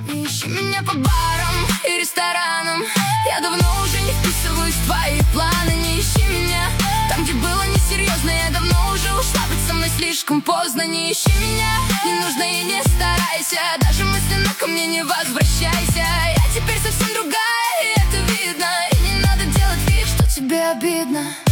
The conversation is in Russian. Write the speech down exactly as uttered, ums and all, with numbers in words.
Не ищи меня по барам и ресторанам. Я давно уже не вписываюсь в твои планы. Не ищи меня там, где было несерьезно. Я давно уже ушла, быть со мной слишком поздно. Не ищи меня, не нужно и не старайся. Даже мысленно ко мне не возвращайся. Я теперь совсем другая, и это видно. И не надо делать вид, что тебе обидно.